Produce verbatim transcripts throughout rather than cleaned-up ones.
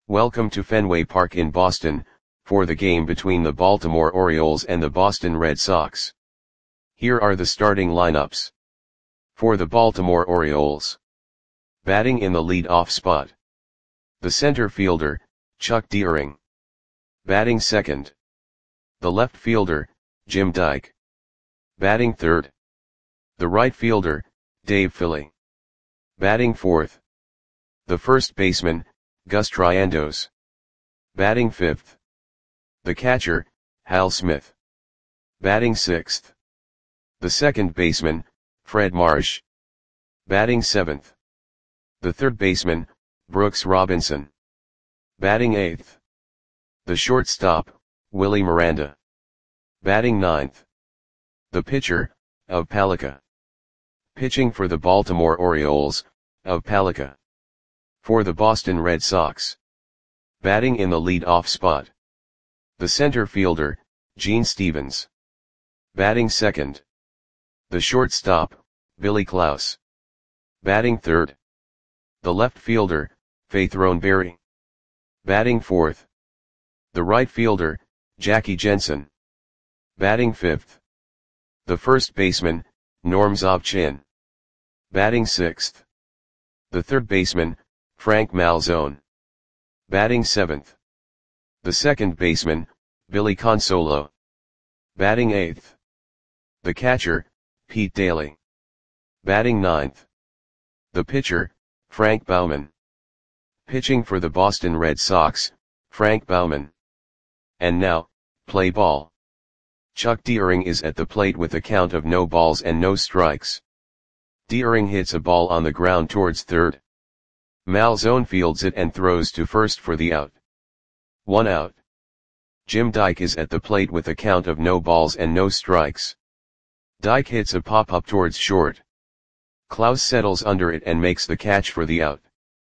Welcome to Fenway Park in Boston, for the game between the Baltimore Orioles and the Boston Red Sox. Here are the starting lineups. For the Baltimore Orioles. Batting in the lead-off spot. The center fielder, Chuck Deering. Batting second. The left fielder, Jim Dyke. Batting third. The right fielder, Dave Philly. Batting fourth. The first baseman, Gus Triandos. Batting fifth. The catcher, Hal Smith. Batting sixth. The second baseman, Fred Marsh. Batting seventh. The third baseman, Brooks Robinson. Batting eighth. The shortstop, Willie Miranda. Batting ninth. The pitcher, Ove Palika. Pitching for the Baltimore Orioles, Ove Palika. For the Boston Red Sox. Batting in the lead-off spot. The center fielder, Gene Stevens. Batting second. The shortstop, Billy Klaus. Batting third. The left fielder, Faith Roneberry. Batting fourth. The right fielder, Jackie Jensen. Batting fifth. The first baseman, Norm Zobchin. Batting sixth. The third baseman, Frank Malzone. Batting seventh. The second baseman, Billy Consolo. Batting eighth. The catcher, Pete Daly. Batting ninth. The pitcher, Frank Baumann. Pitching for the Boston Red Sox, Frank Baumann. And now, play ball. Chuck Deering is at the plate with a count of no balls and no strikes. Deering hits a ball on the ground towards third. Malzone fields it and throws to first for the out. One out. Jim Dyke is at the plate with a count of no balls and no strikes. Dyke hits a pop-up towards short. Klaus settles under it and makes the catch for the out.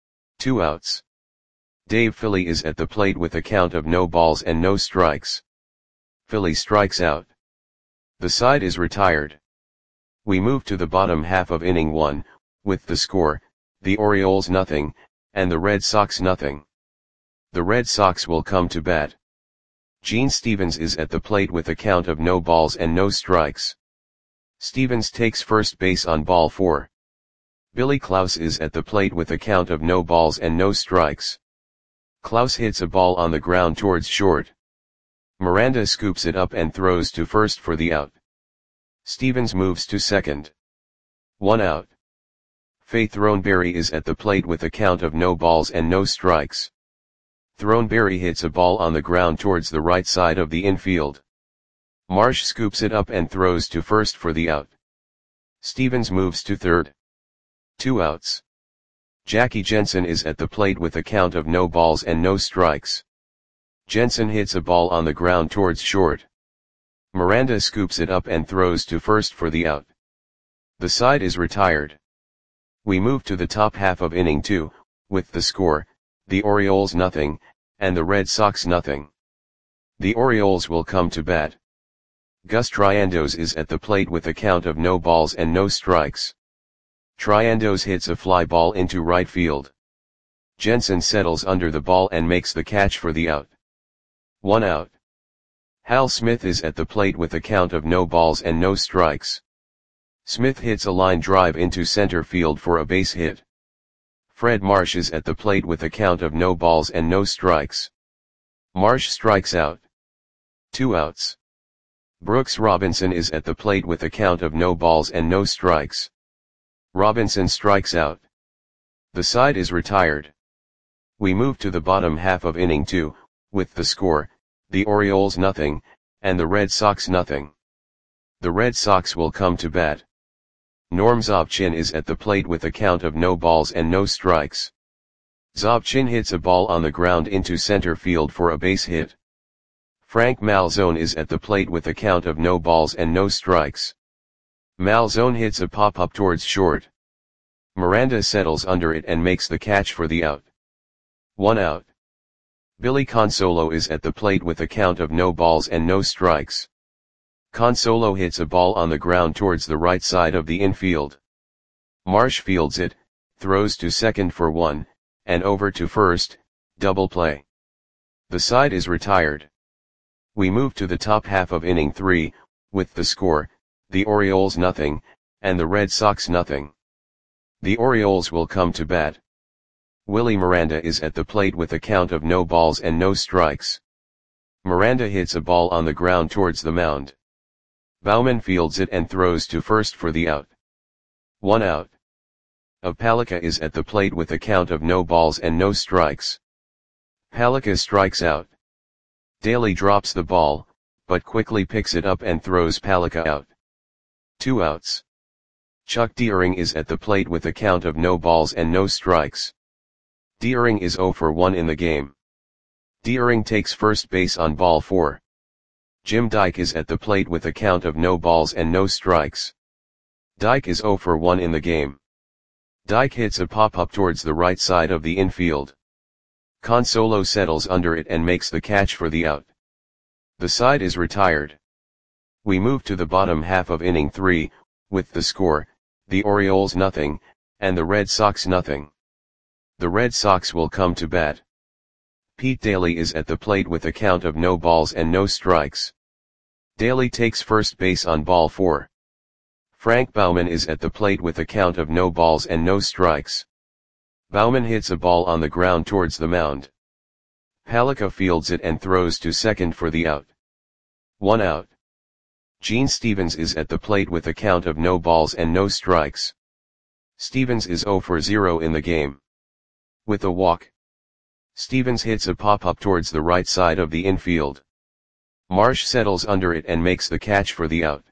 Two outs. Dave Philly is at the plate with a count of no balls and no strikes. Philly strikes out. The side is retired. We move to the bottom half of inning one, with the score, the Orioles nothing, and the Red Sox nothing. The Red Sox will come to bat. Gene Stevens is at the plate with a count of no balls and no strikes. Stevens takes first base on ball four. Billy Klaus is at the plate with a count of no balls and no strikes. Klaus hits a ball on the ground towards short. Miranda scoops it up and throws to first for the out. Stevens moves to second. One out. Faith Roneberry is at the plate with a count of no balls and no strikes. Roneberry hits a ball on the ground towards the right side of the infield. Marsh scoops it up and throws to first for the out. Stevens moves to third. Two outs. Jackie Jensen is at the plate with a count of no balls and no strikes. Jensen hits a ball on the ground towards short. Miranda scoops it up and throws to first for the out. The side is retired. We move to the top half of inning two, with the score, the Orioles nothing, and the Red Sox nothing. The Orioles will come to bat. Gus Triandos is at the plate with a count of no balls and no strikes. Triandos hits a fly ball into right field. Jensen settles under the ball and makes the catch for the out. One out. Hal Smith is at the plate with a count of no balls and no strikes. Smith hits a line drive into center field for a base hit. Fred Marsh is at the plate with a count of no balls and no strikes. Marsh strikes out. Two outs. Brooks Robinson is at the plate with a count of no balls and no strikes. Robinson strikes out. The side is retired. We move to the bottom half of inning two, with the score, the Orioles nothing, and the Red Sox nothing. The Red Sox will come to bat. Norm Zobchin is at the plate with a count of no balls and no strikes. Zobchin hits a ball on the ground into center field for a base hit. Frank Malzone is at the plate with a count of no balls and no strikes. Malzone hits a pop-up towards short. Miranda settles under it and makes the catch for the out. One out. Billy Consolo is at the plate with a count of no balls and no strikes. Consolo hits a ball on the ground towards the right side of the infield. Marsh fields it, throws to second for one, and over to first, double play. The side is retired. We move to the top half of inning three, with the score, the Orioles nothing, and the Red Sox nothing. The Orioles will come to bat. Willie Miranda is at the plate with a count of no balls and no strikes. Miranda hits a ball on the ground towards the mound. Baumann fields it and throws to first for the out. One out. Of Palika is at the plate with a count of no balls and no strikes. Palika strikes out. Daly drops the ball, but quickly picks it up and throws Palika out. Two outs. Chuck Deering is at the plate with a count of no balls and no strikes. Deering is oh for one in the game. Deering takes first base on ball four. Jim Dyke is at the plate with a count of no balls and no strikes. Dyke is oh for one in the game. Dyke hits a pop-up towards the right side of the infield. Consolo settles under it and makes the catch for the out. The side is retired. We move to the bottom half of inning three, with the score, the Orioles nothing, and the Red Sox nothing. The Red Sox will come to bat. Pete Daly is at the plate with a count of no balls and no strikes. Daly takes first base on ball four. Frank Baumann is at the plate with a count of no balls and no strikes. Baumann hits a ball on the ground towards the mound. Palika fields it and throws to second for the out. One out. Gene Stevens is at the plate with a count of no balls and no strikes. Stevens is oh for zero in the game. With a walk. Stevens hits a pop-up towards the right side of the infield. Marsh settles under it and makes the catch for the out.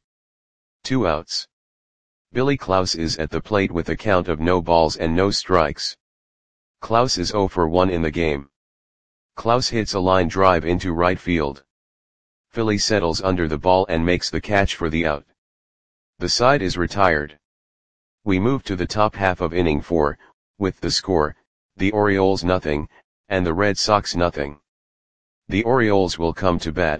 Two outs. Billy Klaus is at the plate with a count of no balls and no strikes. Klaus is oh for one in the game. Klaus hits a line drive into right field. Philly settles under the ball and makes the catch for the out. The side is retired. We move to the top half of inning four, with the score, the Orioles nothing, and the Red Sox nothing. The Orioles will come to bat.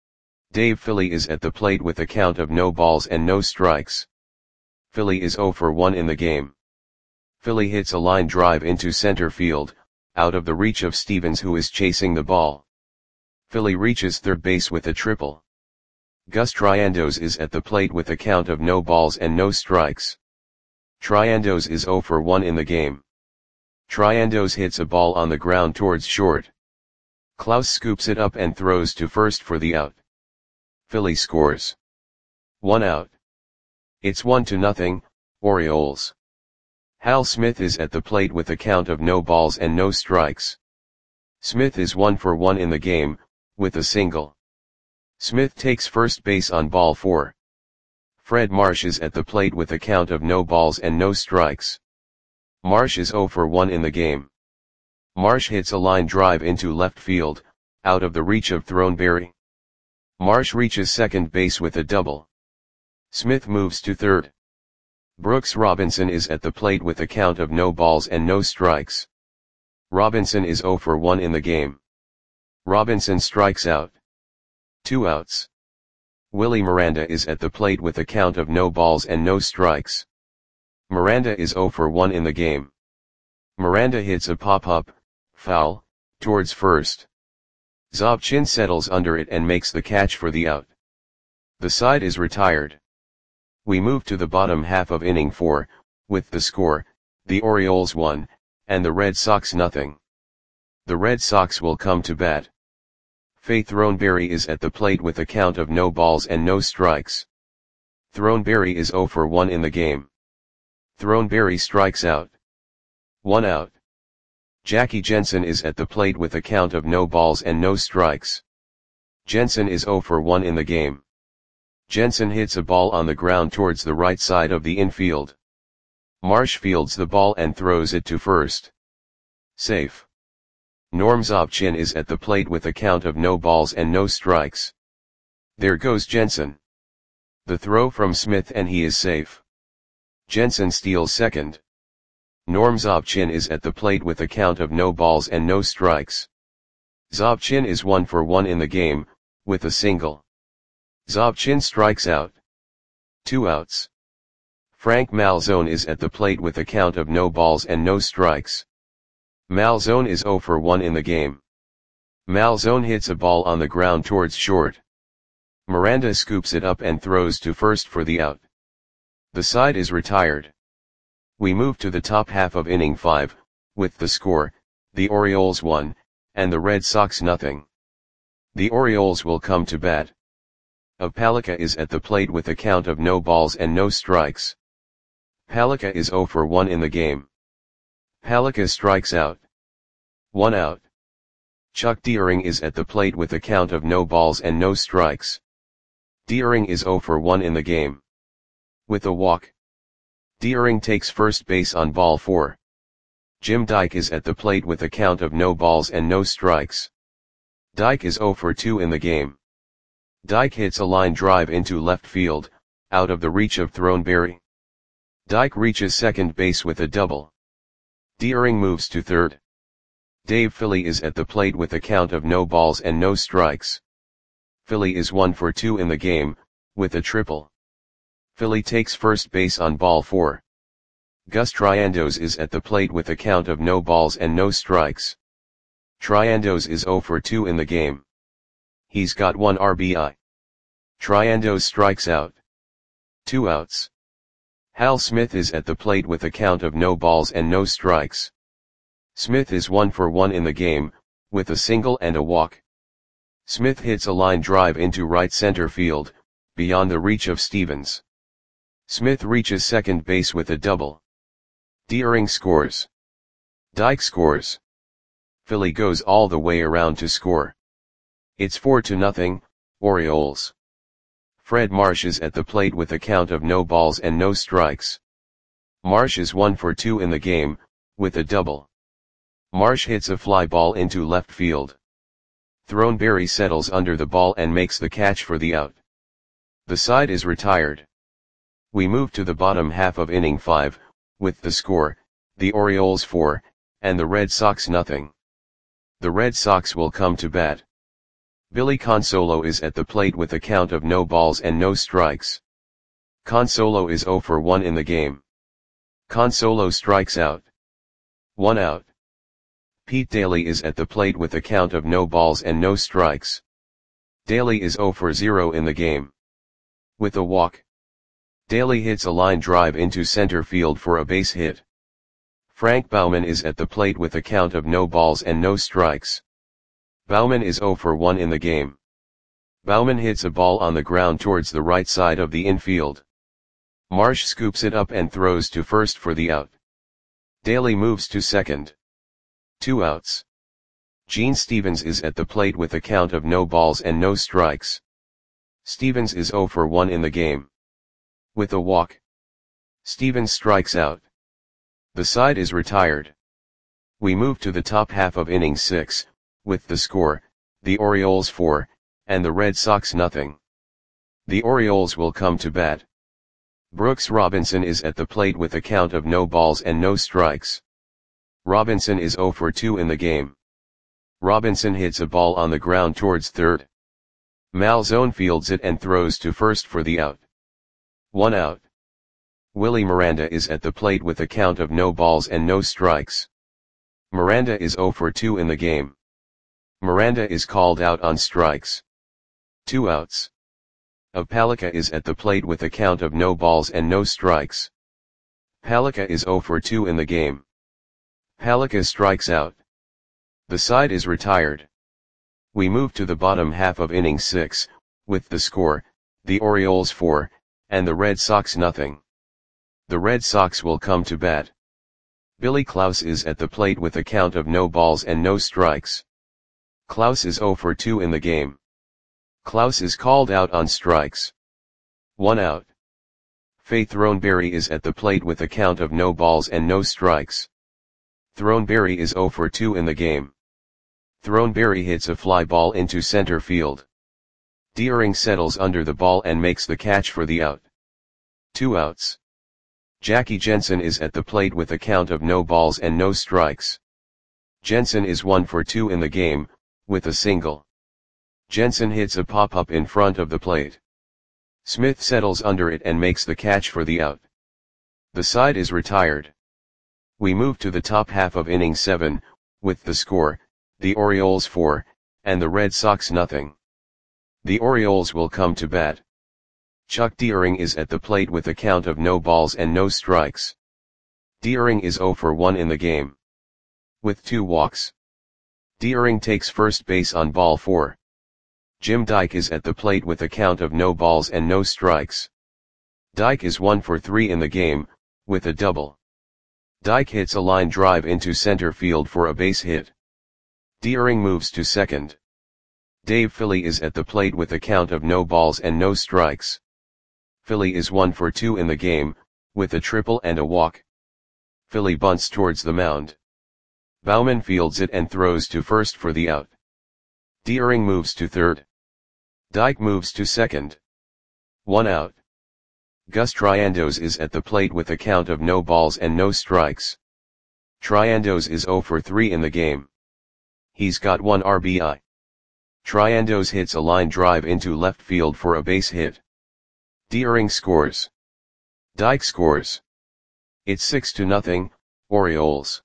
Dave Philly is at the plate with a count of no balls and no strikes. Philly is oh for one in the game. Philly hits a line drive into center field, out of the reach of Stevens who is chasing the ball. Philly reaches third base with a triple. Gus Triandos is at the plate with a count of no balls and no strikes. Triandos is oh for one in the game. Triandos hits a ball on the ground towards short. Klaus scoops it up and throws to first for the out. Philly scores. One out. It's one to nothing, Orioles. Hal Smith is at the plate with a count of no balls and no strikes. Smith is one for one in the game, with a single. Smith takes first base on ball four. Fred Marsh is at the plate with a count of no balls and no strikes. Marsh is oh for one in the game. Marsh hits a line drive into left field, out of the reach of Throneberry. Marsh reaches second base with a double. Smith moves to third. Brooks Robinson is at the plate with a count of no balls and no strikes. Robinson is oh for one in the game. Robinson strikes out. Two outs. Willie Miranda is at the plate with a count of no balls and no strikes. Miranda is oh for one in the game. Miranda hits a pop-up, foul, towards first. Zobchin settles under it and makes the catch for the out. The side is retired. We move to the bottom half of inning four, with the score, the Orioles one, and the Red Sox nothing. The Red Sox will come to bat. Faye Throneberry is at the plate with a count of no balls and no strikes. Throneberry is oh for one in the game. Throneberry strikes out. One out. Jackie Jensen is at the plate with a count of no balls and no strikes. Jensen is oh for one in the game. Jensen hits a ball on the ground towards the right side of the infield. Marsh fields the ball and throws it to first. Safe. Norm Zobchin is at the plate with a count of no balls and no strikes. There goes Jensen. The throw from Smith and he is safe. Jensen steals second. Norm Zobchin is at the plate with a count of no balls and no strikes. Zobchin is one for one in the game, with a single. Zobchin strikes out. Two outs. Frank Malzone is at the plate with a count of no balls and no strikes. Malzone is zero for one in the game. Malzone hits a ball on the ground towards short. Miranda scoops it up and throws to first for the out. The side is retired. We move to the top half of inning five, with the score, the Orioles one, and the Red Sox nothing. The Orioles will come to bat. Palika is at the plate with a count of no balls and no strikes. Palika is zero for one in the game. Palika strikes out. One out. Chuck Deering is at the plate with a count of no balls and no strikes. Deering is zero for one in the game. With a walk. Deering takes first base on ball four. Jim Dyke is at the plate with a count of no balls and no strikes. Dyke is zero for two in the game. Dyke hits a line drive into left field, out of the reach of Throneberry. Dyke reaches second base with a double. Deering moves to third. Dave Philly is at the plate with a count of no balls and no strikes. Philly is one for two in the game, with a triple. Philly takes first base on ball four. Gus Triandos is at the plate with a count of no balls and no strikes. Triandos is zero for two in the game. He's got one R B I. Triandos strikes out. Two outs. Hal Smith is at the plate with a count of no balls and no strikes. Smith is one for one in the game, with a single and a walk. Smith hits a line drive into right center field, beyond the reach of Stevens. Smith reaches second base with a double. Deering scores. Dyke scores. Philly goes all the way around to score. It's four to nothing, Orioles. Fred Marsh is at the plate with a count of no balls and no strikes. Marsh is one for two in the game, with a double. Marsh hits a fly ball into left field. Throneberry settles under the ball and makes the catch for the out. The side is retired. We move to the bottom half of inning five, with the score, the Orioles four, and the Red Sox nothing. The Red Sox will come to bat. Billy Consolo is at the plate with a count of no balls and no strikes. Consolo is zero for one in the game. Consolo strikes out. One out. Pete Daly is at the plate with a count of no balls and no strikes. Daly is zero for zero in the game. With a walk. Daly hits a line drive into center field for a base hit. Frank Baumann is at the plate with a count of no balls and no strikes. Baumann is zero for one in the game. Baumann hits a ball on the ground towards the right side of the infield. Marsh scoops it up and throws to first for the out. Daly moves to second. Two outs. Gene Stevens is at the plate with a count of no balls and no strikes. Stevens is zero for one in the game. With a walk. Stevens strikes out. The side is retired. We move to the top half of inning six, with the score, the Orioles four, and the Red Sox nothing. The Orioles will come to bat. Brooks Robinson is at the plate with a count of no balls and no strikes. Robinson is zero for two in the game. Robinson hits a ball on the ground towards third. Malzone fields it and throws to first for the out. One out. Willie Miranda is at the plate with a count of no balls and no strikes. Miranda is zero for two in the game. Miranda is called out on strikes. Two outs. Palika is at the plate with a count of no balls and no strikes. Palika is zero for two in the game. Palika strikes out. The side is retired. We move to the bottom half of inning six, with the score, the Orioles four, and the Red Sox nothing. The Red Sox will come to bat. Billy Klaus is at the plate with a count of no balls and no strikes. Klaus is zero for two in the game. Klaus is called out on strikes. One out. Faye Throneberry is at the plate with a count of no balls and no strikes. Throneberry is zero for two in the game. Throneberry hits a fly ball into center field. Deering settles under the ball and makes the catch for the out. Two outs. Jackie Jensen is at the plate with a count of no balls and no strikes. Jensen is one for two in the game, with a single. Jensen hits a pop-up in front of the plate. Smith settles under it and makes the catch for the out. The side is retired. We move to the top half of inning seven, with the score, the Orioles four, and the Red Sox nothing. The Orioles will come to bat. Chuck Deering is at the plate with a count of no balls and no strikes. Deering is oh for one in the game, with two walks. Deering takes first base on ball four. Jim Dyke is at the plate with a count of no balls and no strikes. Dyke is one for three in the game, with a double. Dyke hits a line drive into center field for a base hit. Deering moves to second. Dave Philly is at the plate with a count of no balls and no strikes. Philly is one for two in the game, with a triple and a walk. Philly bunts towards the mound. Baumann fields it and throws to first for the out. Deering moves to third. Dyke moves to second. One out. Gus Triandos is at the plate with a count of no balls and no strikes. Triandos is oh for three in the game. He's got one R B I. Triandos hits a line drive into left field for a base hit. Deering scores. Dyke scores. It's six to nothing, Orioles.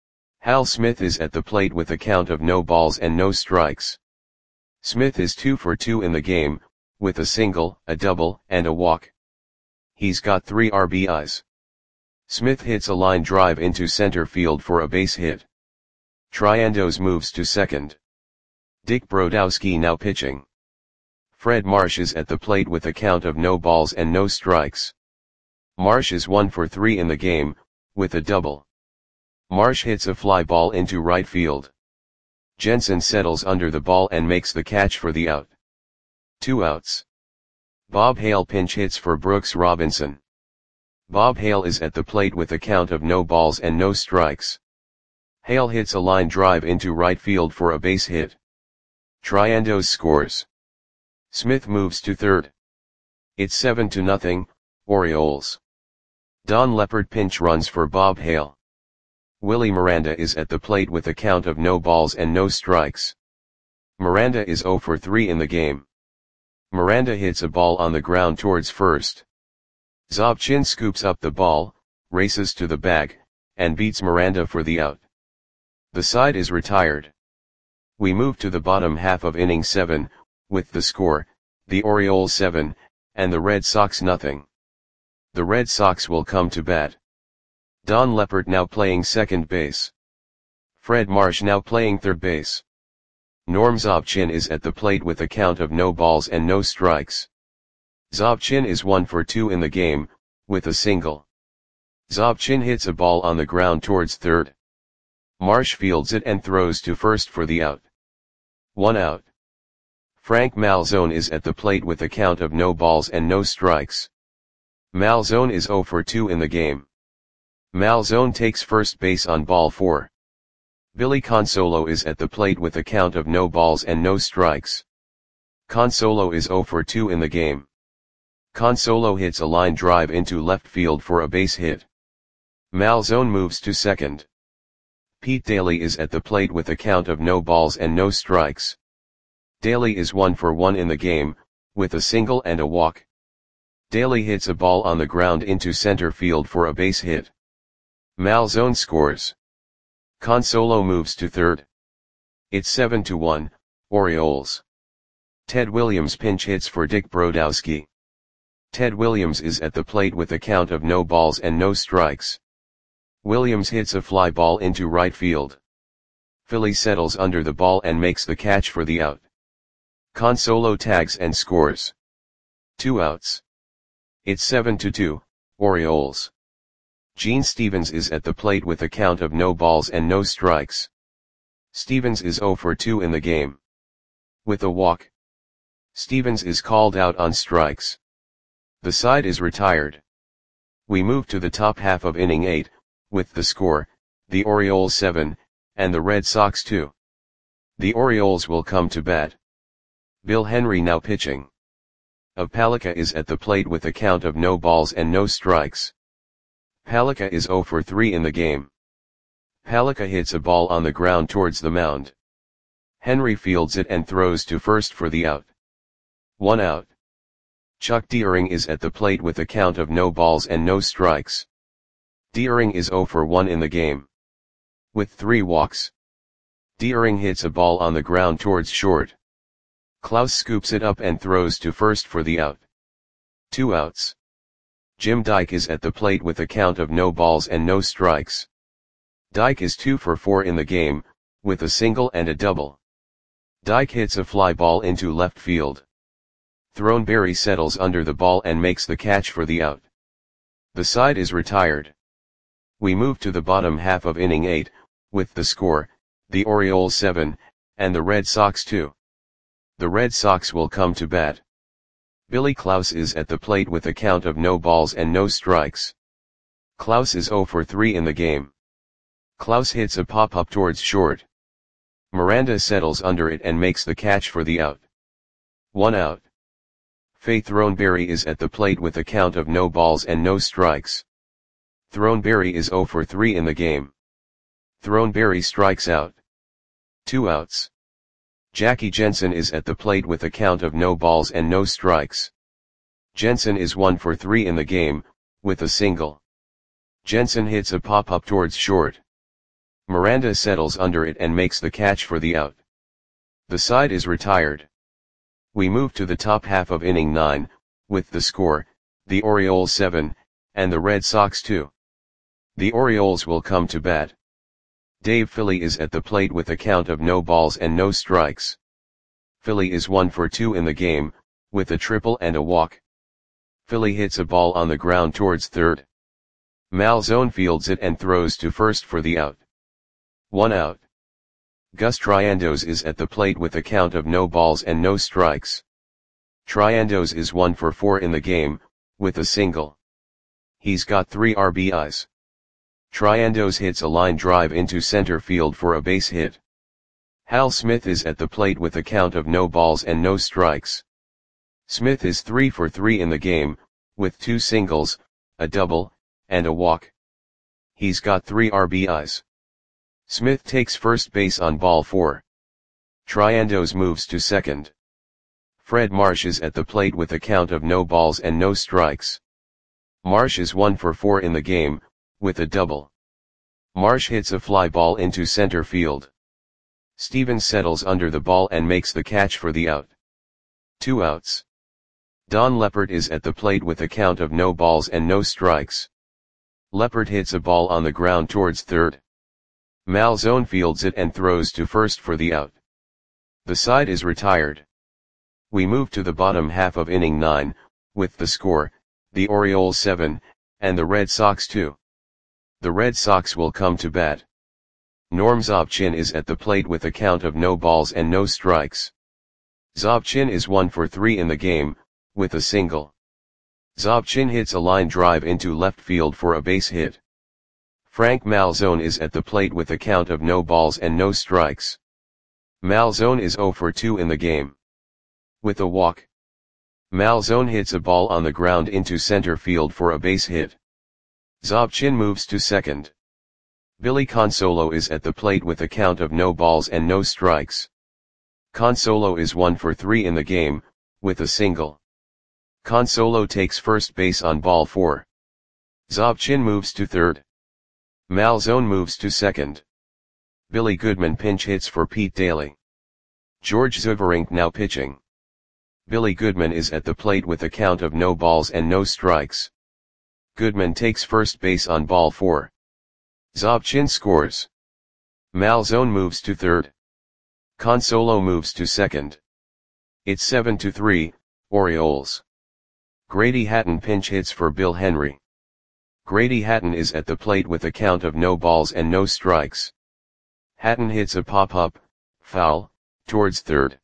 Hal Smith is at the plate with a count of no balls and no strikes. Smith is two for two in the game, with a single, a double, and a walk. He's got three R B Is. Smith hits a line drive into center field for a base hit. Triandos moves to second. Dick Brodowski now pitching. Fred Marsh is at the plate with a count of no balls and no strikes. Marsh is one for three in the game, with a double. Marsh hits a fly ball into right field. Jensen settles under the ball and makes the catch for the out. Two outs. Bob Hale pinch hits for Brooks Robinson. Bob Hale is at the plate with a count of no balls and no strikes. Hale hits a line drive into right field for a base hit. Triandos scores. Smith moves to third. It's seven to nothing, Orioles. Don Leppard pinch runs for Bob Hale. Willie Miranda is at the plate with a count of no balls and no strikes. Miranda is oh for three in the game. Miranda hits a ball on the ground towards first. Zobchin scoops up the ball, races to the bag, and beats Miranda for the out. The side is retired. We move to the bottom half of inning seven, with the score, the Orioles seven, and the Red Sox nothing. The Red Sox will come to bat. Don Leppard now playing second base. Fred Marsh now playing third base. Norm Zobchin is at the plate with a count of no balls and no strikes. Zobchin is one for two in the game, with a single. Zobchin hits a ball on the ground towards third. Marsh fields it and throws to first for the out. One out. Frank Malzone is at the plate with a count of no balls and no strikes. Malzone is oh for two in the game. Malzone takes first base on ball four. Billy Consolo is at the plate with a count of no balls and no strikes. Consolo is oh for two in the game. Consolo hits a line drive into left field for a base hit. Malzone moves to second. Pete Daly is at the plate with a count of no balls and no strikes. Daly is one for one in the game, with a single and a walk. Daly hits a ball on the ground into center field for a base hit. Malzone scores. Consolo moves to third. It's seven to one, Orioles. Ted Williams pinch hits for Dick Brodowski. Ted Williams is at the plate with a count of no balls and no strikes. Williams hits a fly ball into right field. Philly settles under the ball and makes the catch for the out. Consolo tags and scores. Two outs. It's seven to two, Orioles. Gene Stevens is at the plate with a count of no balls and no strikes. Stevens is oh for two in the game, with a walk. Stevens is called out on strikes. The side is retired. We move to the top half of inning eight, with the score, the Orioles seven, and the Red Sox two. The Orioles will come to bat. Bill Henry now pitching. Of Palika is at the plate with a count of no balls and no strikes. Palika is oh for three in the game. Palika hits a ball on the ground towards the mound. Henry fields it and throws to first for the out. One out. Chuck Deering is at the plate with a count of no balls and no strikes. Deering is oh for one in the game, with three walks. Deering hits a ball on the ground towards short. Klaus scoops it up and throws to first for the out. Two outs. Jim Dyke is at the plate with a count of no balls and no strikes. Dyke is two for four in the game, with a single and a double. Dyke hits a fly ball into left field. Throneberry settles under the ball and makes the catch for the out. The side is retired. We move to the bottom half of inning eight, with the score, the Orioles seven, and the Red Sox two. The Red Sox will come to bat. Billy Klaus is at the plate with a count of no balls and no strikes. Klaus is oh for three in the game. Klaus hits a pop-up towards short. Miranda settles under it and makes the catch for the out. One out. Faye Throneberry is at the plate with a count of no balls and no strikes. Throneberry is oh for three in the game. Throneberry strikes out. Two outs. Jackie Jensen is at the plate with a count of no balls and no strikes. Jensen is one for three in the game, with a single. Jensen hits a pop-up towards short. Miranda settles under it and makes the catch for the out. The side is retired. We move to the top half of inning nine, with the score, the Orioles seven, and the Red Sox two. The Orioles will come to bat. Dave Philly is at the plate with a count of no balls and no strikes. Philly is one for two in the game, with a triple and a walk. Philly hits a ball on the ground towards third. Malzone fields it and throws to first for the out. One out. Gus Triandos is at the plate with a count of no balls and no strikes. Triandos is one for four in the game, with a single. He's got three R B Is. Triandos hits a line drive into center field for a base hit. Hal Smith is at the plate with a count of no balls and no strikes. Smith is three for three in the game, with two singles, a double, and a walk. He's got three R B Is. Smith takes first base on ball four. Triandos moves to second. Fred Marsh is at the plate with a count of no balls and no strikes. Marsh is one for four in the game, with a double. Marsh hits a fly ball into center field. Stevens settles under the ball and makes the catch for the out. Two outs. Don Leppert is at the plate with a count of no balls and no strikes. Leppert hits a ball on the ground towards third. Malzone fields it and throws to first for the out. The side is retired. We move to the bottom half of inning nine, with the score, the Orioles seven, and the Red Sox two. The Red Sox will come to bat. Norm Zobchin is at the plate with a count of no balls and no strikes. Zobchin is one for three in the game, with a single. Zobchin hits a line drive into left field for a base hit. Frank Malzone is at the plate with a count of no balls and no strikes. Malzone is oh for two in the game. With a walk. Malzone hits a ball on the ground into center field for a base hit. Zobchin moves to second. Billy Consolo is at the plate with a count of no balls and no strikes. Consolo is one for three in the game, with a single. Consolo takes first base on ball four. Zobchin moves to third. Malzone moves to second. Billy Goodman pinch hits for Pete Daly. George Zuverink now pitching. Billy Goodman is at the plate with a count of no balls and no strikes. Goodman takes first base on ball four. Zobchin scores. Malzone moves to third. Consolo moves to second. It's seven to three, Orioles. Grady Hatton pinch hits for Bill Henry. Grady Hatton is at the plate with a count of no balls and no strikes. Hatton hits a pop-up, foul, towards third.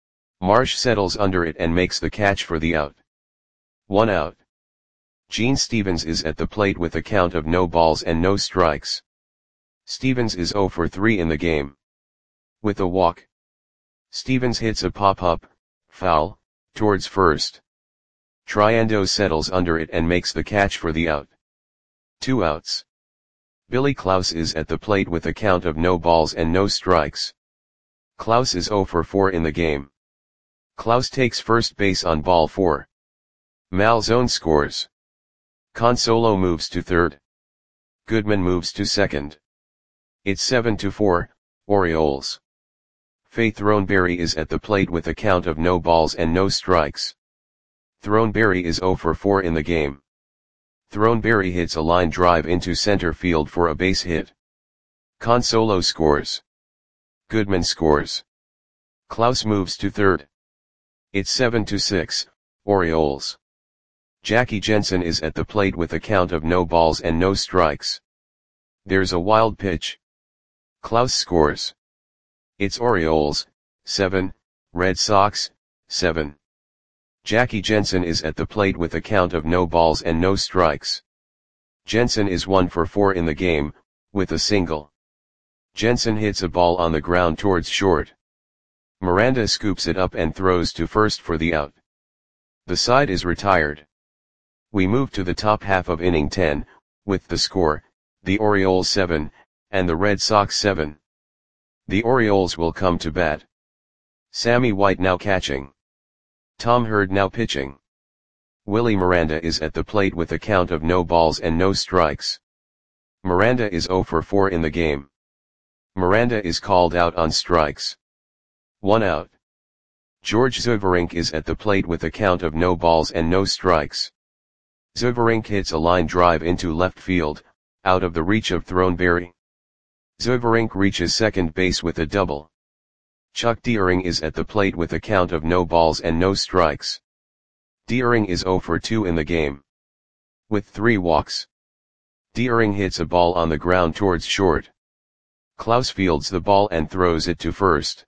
Marsh settles under it and makes the catch for the out. One out. Gene Stevens is at the plate with a count of no balls and no strikes. Stevens is oh for three in the game. With a walk. Stevens hits a pop-up, foul, towards first. Triandos settles under it and makes the catch for the out. Two outs. Billy Klaus is at the plate with a count of no balls and no strikes. Klaus is oh for four in the game. Klaus takes first base on ball four. Malzone scores. Consolo moves to third. Goodman moves to second. It's seven to four, Orioles. Faye Throneberry is at the plate with a count of no balls and no strikes. Throneberry is zero for four in the game. Throneberry hits a line drive into center field for a base hit. Consolo scores. Goodman scores. Klaus moves to third. It's seven to six, Orioles. Jackie Jensen is at the plate with a count of no balls and no strikes. There's a wild pitch. Klaus scores. It's Orioles, seven, Red Sox, seven. Jackie Jensen is at the plate with a count of no balls and no strikes. Jensen is one for four in the game, with a single. Jensen hits a ball on the ground towards short. Miranda scoops it up and throws to first for the out. The side is retired. We move to the top half of inning ten, with the score, the Orioles seven, and the Red Sox seven. The Orioles will come to bat. Sammy White now catching. Tom Hurd now pitching. Willie Miranda is at the plate with a count of no balls and no strikes. Miranda is zero for four in the game. Miranda is called out on strikes. One out. George Zuverink is at the plate with a count of no balls and no strikes. Zuverink hits a line drive into left field, out of the reach of Throneberry. Zuverink reaches second base with a double. Chuck Deering is at the plate with a count of no balls and no strikes. Deering is zero for two in the game. With three walks. Deering hits a ball on the ground towards short. Klaus fields the ball and throws it to first.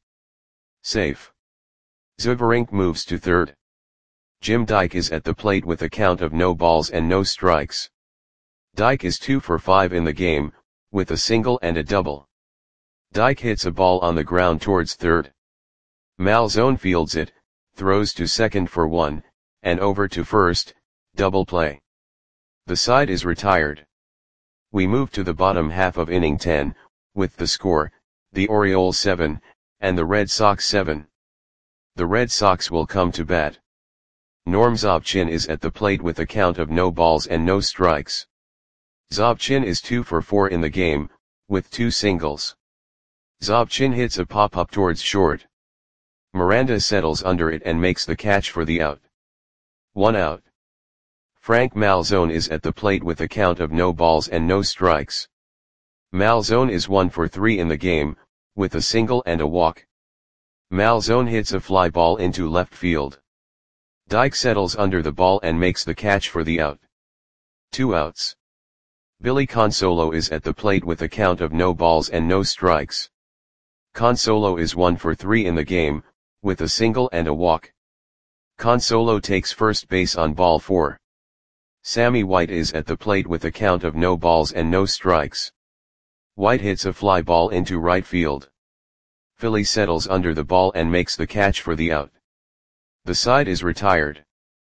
Safe. Zuverink moves to third. Jim Dyke is at the plate with a count of no balls and no strikes. Dyke is two for five in the game, with a single and a double. Dyke hits a ball on the ground towards third. Malzone fields it, throws to second for one, and over to first, double play. The side is retired. We move to the bottom half of inning ten, with the score, the Orioles seven, and the Red Sox seven. The Red Sox will come to bat. Norm Zobchin is at the plate with a count of no balls and no strikes. Zobchin is two for four in the game, with two singles. Zobchin hits a pop-up towards short. Miranda settles under it and makes the catch for the out. One out. Frank Malzone is at the plate with a count of no balls and no strikes. Malzone is one for three in the game, with a single and a walk. Malzone hits a fly ball into left field. Dyke settles under the ball and makes the catch for the out. Two outs. Billy Consolo is at the plate with a count of no balls and no strikes. Consolo is one for three in the game, with a single and a walk. Consolo takes first base on ball four. Sammy White is at the plate with a count of no balls and no strikes. White hits a fly ball into right field. Philly settles under the ball and makes the catch for the out. The side is retired.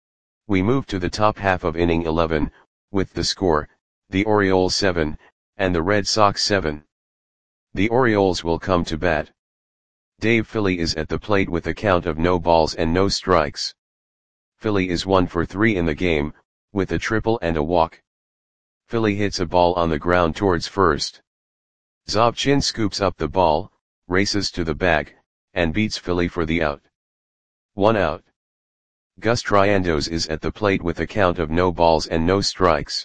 We move to the top half of inning eleven, with the score, the Orioles seven, and the Red Sox seven. The Orioles will come to bat. Dave Philly is at the plate with a count of no balls and no strikes. Philly is one for three in the game, with a triple and a walk. Philly hits a ball on the ground towards first. Zobchin scoops up the ball, races to the bag, and beats Philly for the out. One out. Gus Triandos is at the plate with a count of no balls and no strikes.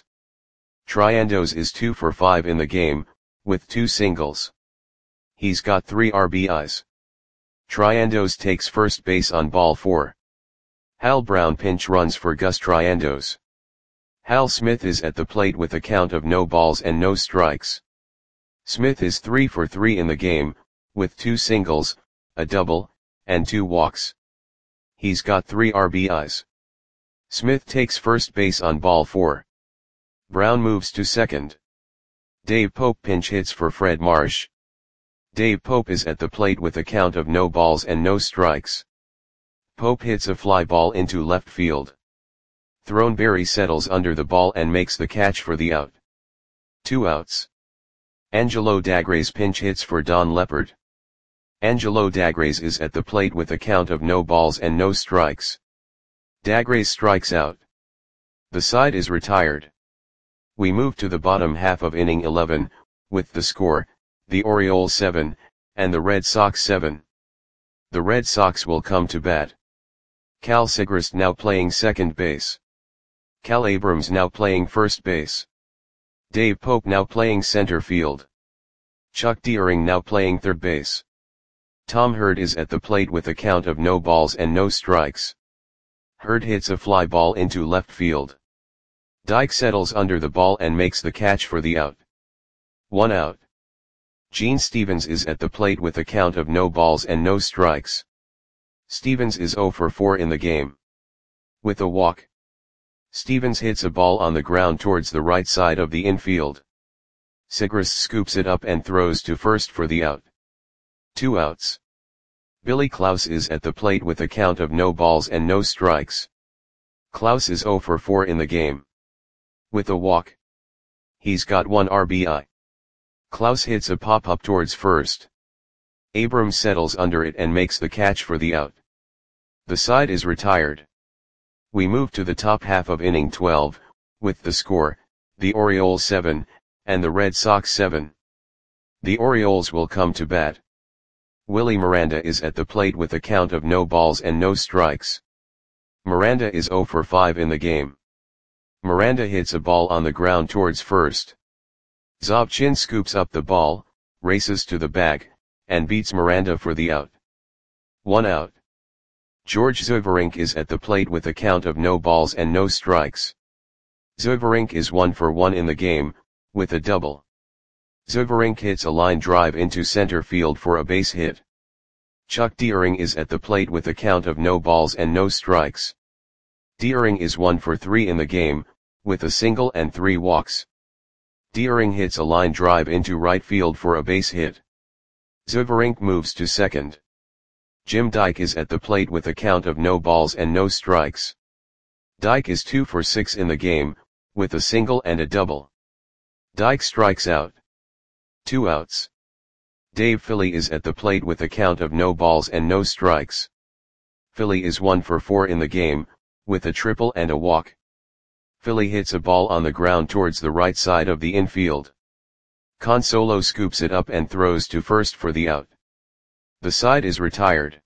Triandos is two for five in the game, with two singles. He's got three R B Is. Triandos takes first base on ball four. Hal Brown pinch runs for Gus Triandos. Hal Smith is at the plate with a count of no balls and no strikes. Smith is three for three in the game, with two singles, a double, and two walks. He's got three R B Is. Smith takes first base on ball four. Brown moves to second. Dave Pope pinch hits for Fred Marsh. Dave Pope is at the plate with a count of no balls and no strikes. Pope hits a fly ball into left field. Throneberry settles under the ball and makes the catch for the out. Two outs. Angelo Dagres pinch hits for Don Leppard. Angelo Dagres is at the plate with a count of no balls and no strikes. Dagres strikes out. The side is retired. We move to the bottom half of inning eleven, with the score, the Orioles seven, and the Red Sox seven. The Red Sox will come to bat. Cal Sigrist now playing second base. Cal Abrams now playing first base. Dave Pope now playing center field. Chuck Deering now playing third base. Tom Hurd is at the plate with a count of no balls and no strikes. Hurd hits a fly ball into left field. Dyke settles under the ball and makes the catch for the out. One out. Gene Stevens is at the plate with a count of no balls and no strikes. Stevens is zero for four in the game. With a walk. Stevens hits a ball on the ground towards the right side of the infield. Sigrist scoops it up and throws to first for the out. Two outs. Billy Klaus is at the plate with a count of no balls and no strikes. Klaus is zero for four in the game. With a walk. He's got one R B I. Klaus hits a pop-up towards first. Abrams settles under it and makes the catch for the out. The side is retired. We move to the top half of inning twelve, with the score, the Orioles seven, and the Red Sox seven. The Orioles will come to bat. Willie Miranda is at the plate with a count of no balls and no strikes. Miranda is zero for five in the game. Miranda hits a ball on the ground towards first. Zobchin scoops up the ball, races to the bag, and beats Miranda for the out. One out. George Zuverink is at the plate with a count of no balls and no strikes. Zuverink is one for one in the game, with a double. Zuverink hits a line drive into center field for a base hit. Chuck Deering is at the plate with a count of no balls and no strikes. Deering is one for three in the game, with a single and three walks. Deering hits a line drive into right field for a base hit. Zuverink moves to second. Jim Dyke is at the plate with a count of no balls and no strikes. Dyke is two for six in the game, with a single and a double. Dyke strikes out. Two outs. Dave Philly is at the plate with a count of no balls and no strikes. Philly is one for four in the game, with a triple and a walk. Philly hits a ball on the ground towards the right side of the infield. Consolo scoops it up and throws to first for the out. The side is retired.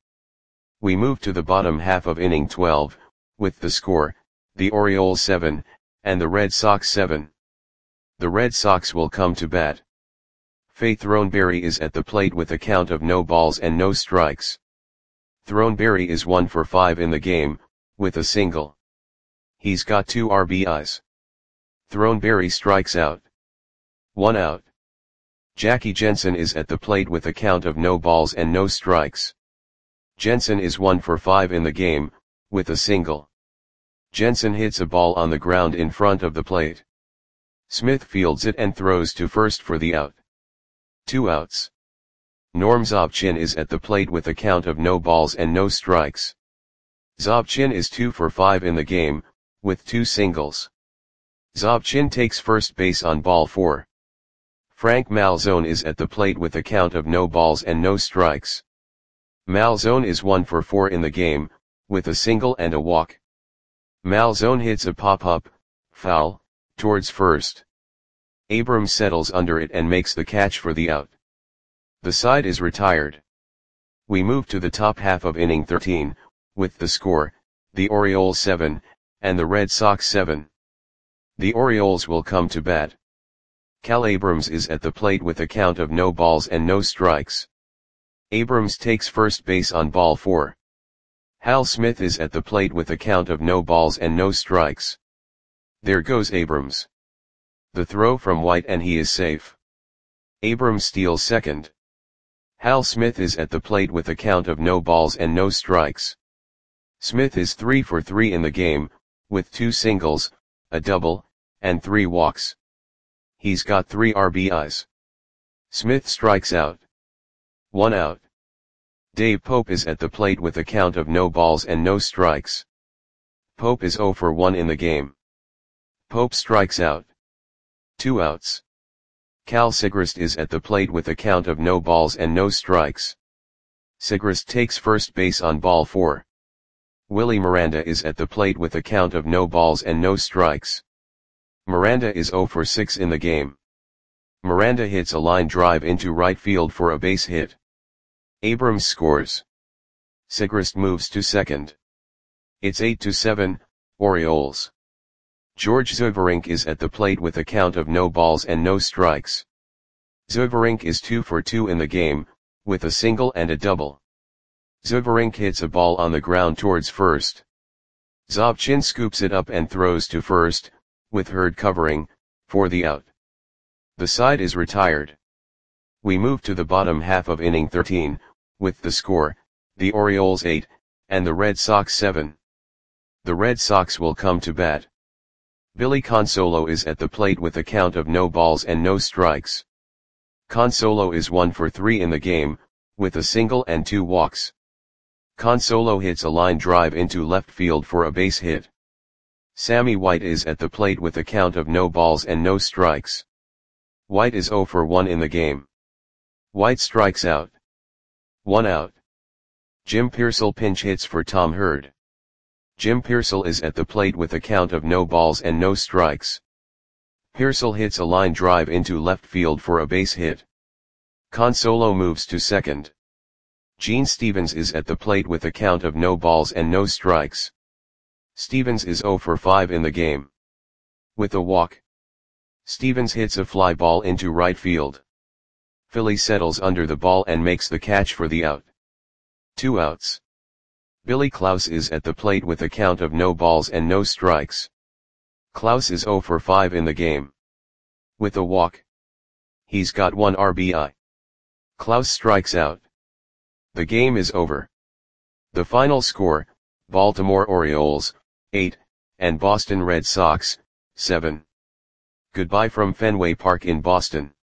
We move to the bottom half of inning twelve, with the score, the Orioles seven, and the Red Sox seven. The Red Sox will come to bat. Faith Throneberry is at the plate with a count of no balls and no strikes. Throneberry is one for five in the game, with a single. He's got two R B Is. Throneberry strikes out. One out. Jackie Jensen is at the plate with a count of no balls and no strikes. Jensen is one for five in the game, with a single. Jensen hits a ball on the ground in front of the plate. Smith fields it and throws to first for the out. Two outs. Norm Zobchin is at the plate with a count of no balls and no strikes. Zobchin is two for five in the game, with two singles. Zobchin takes first base on ball four. Frank Malzone is at the plate with a count of no balls and no strikes. Malzone is one for four in the game, with a single and a walk. Malzone hits a pop-up, foul, towards first. Abrams settles under it and makes the catch for the out. The side is retired. We move to the top half of inning thirteen, with the score, the Orioles seven, and the Red Sox seven. The Orioles will come to bat. Cal Abrams is at the plate with a count of no balls and no strikes. Abrams takes first base on ball four. Hal Smith is at the plate with a count of no balls and no strikes. There goes Abrams. The throw from White and he is safe. Abrams steals second. Hal Smith is at the plate with a count of no balls and no strikes. Smith is three for three in the game, with two singles, a double, and three walks. He's got three R B Is. Smith strikes out. One out. Dave Pope is at the plate with a count of no balls and no strikes. Pope is zero for one in the game. Pope strikes out. Two outs. Cal Sigrist is at the plate with a count of no balls and no strikes. Sigrist takes first base on ball four. Willie Miranda is at the plate with a count of no balls and no strikes. Miranda is zero for six in the game. Miranda hits a line drive into right field for a base hit. Abrams scores. Sigrist moves to second. It's eight to seven, Orioles. George Zeuverink is at the plate with a count of no balls and no strikes. Zeuverink is two for two in the game, with a single and a double. Zeuverink hits a ball on the ground towards first. Zobchin scoops it up and throws to first, with Hurd covering, for the out. The side is retired. We move to the bottom half of inning thirteen, with the score, the Orioles eight, and the Red Sox seven. The Red Sox will come to bat. Billy Consolo is at the plate with a count of no balls and no strikes. Consolo is one for three in the game, with a single and two walks. Consolo hits a line drive into left field for a base hit. Sammy White is at the plate with a count of no balls and no strikes. White is zero for one in the game. White strikes out. One out. Jim Piersall pinch hits for Tom Hurd. Jim Piersall is at the plate with a count of no balls and no strikes. Piersall hits a line drive into left field for a base hit. Consolo moves to second. Gene Stevens is at the plate with a count of no balls and no strikes. Stevens is zero for five in the game. With a walk, Stevens hits a fly ball into right field. Philly settles under the ball and makes the catch for the out. Two outs. Billy Klaus is at the plate with a count of no balls and no strikes. Klaus is zero for five in the game. With a walk, he's got one R B I. Klaus strikes out. The game is over. The final score, Baltimore Orioles, eight, and Boston Red Sox, seven. Goodbye from Fenway Park in Boston.